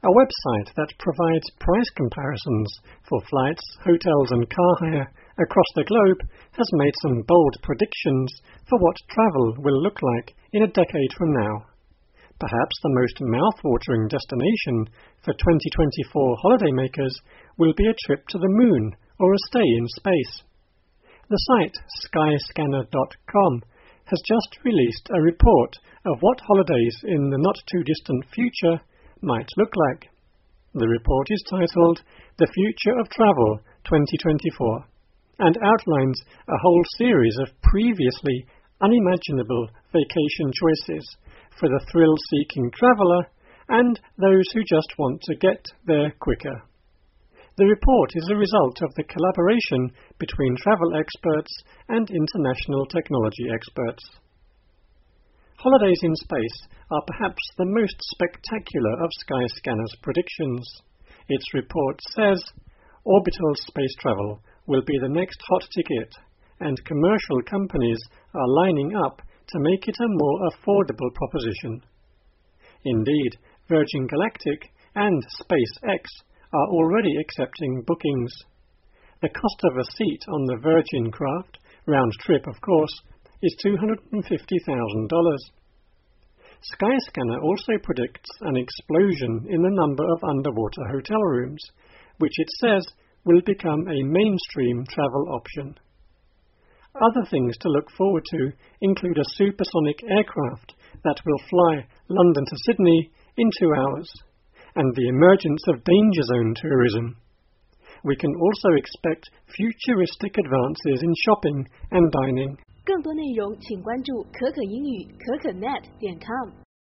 a website that provides price comparisons for flights, hotels and car hire across the globe, has made some bold predictions for what travel will look like in a decade from now. Perhaps the most mouth-watering destination for 2024 holidaymakers will be a trip to the moon or a stay in space. The site skyscanner.com has just released a report of what holidays in the not-too-distant future might look like. The report is titled The Future of Travel 2024 and outlines a whole series of previously unimaginable vacation choices for the thrill-seeking traveller and those who just want to get there quicker. The report is a result of the collaboration between travel experts and international technology experts. Holidays in space are perhaps the most spectacular of Skyscanner's predictions. Its report says orbital space travel will be the next hot ticket, and commercial companies are lining up to make it a more affordable proposition. Indeed, Virgin Galactic and SpaceX are already accepting bookings. The cost of a seat on the Virgin craft, round trip of course, is $250,000. Skyscanner also predicts an explosion in the number of underwater hotel rooms, which it says will become a mainstream travel option. Other things to look forward to include a supersonic aircraft that will fly London to Sydney in 2 hours, and the emergence of danger zone tourism. We can also expect futuristic advances in shopping and dining. 更多内容请关注可可英语可可net.com。